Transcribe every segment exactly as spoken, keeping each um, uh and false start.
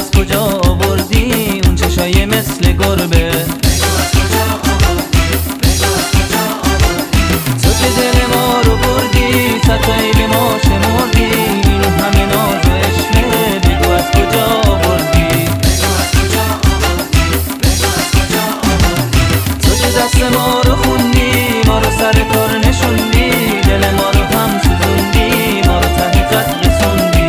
از کجا آوردی اون چشای مثل گربه؟ تو که دل ما رو بردی، صد تا عیب ما شمردی، این همه ناز و عشقه بگو از کجا آوردی؟ تو که دست ما رو خوندی، ما رو سر کار نشوندی، دل ما رو هم سوزوندی، ما رو ته خط رسوندی.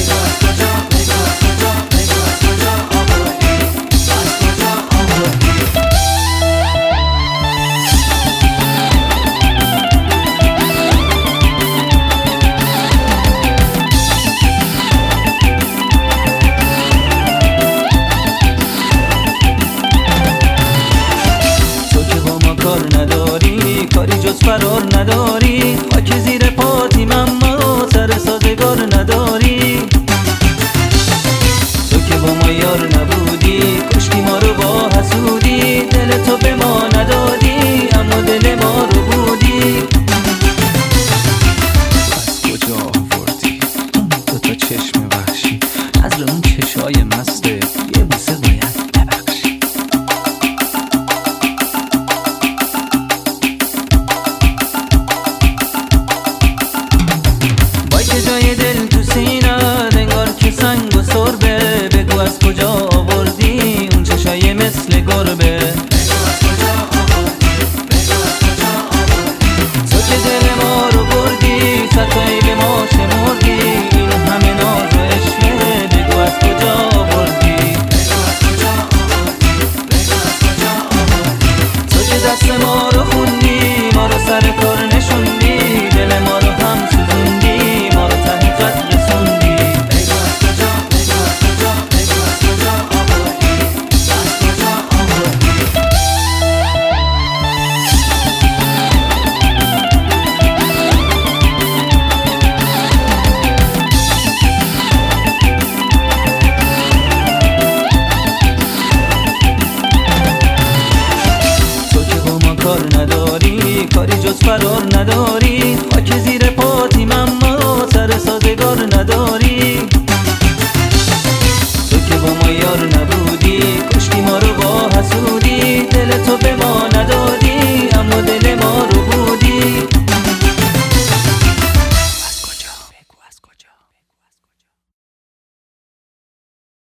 کاری جز فرار نداری، خاک زیر پاتیم اما سر سازگار نداری. تو که با ما یار نبودی، کشتی ما رو با حسودی، دل تو به ما ندادی اما دل ما رو بودی. از کجا آوردی اون دوتا چشم وحشی، از اون چشای مسته یه بوسه باید ببخشی. جای دل تو سینه انگار که سنگ و سربه، بگو از کجا آوردی اون چشای مثل گربه؟ تو که دل ما رو بردی، صد تا عیب ما شمردی، این همه ناز و عشقه بگو از کجا آوردی؟ تو که دست ما رو خوندی، ما رو سر کار نشوندی، دل ما رو هم سوزوندی، ما رو ته خط رسوندی. تو که با ما کار نداری، کاری جز فرار نداری، خاک زیر پاتیم اما سر سازگار نداری. تو که با ما یار نبودی، کشتی ما رو با حسودی، دل تو به ما نداری.